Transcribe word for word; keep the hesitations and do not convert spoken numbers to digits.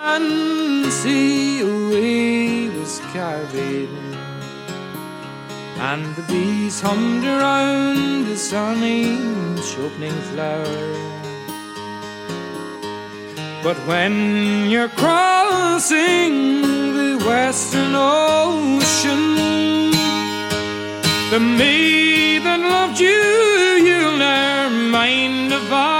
and sea away was carried, and the bees hummed around the sunny opening flower. But when you're crossing the western ocean, the maid that loved you, you'll ne'er mind if I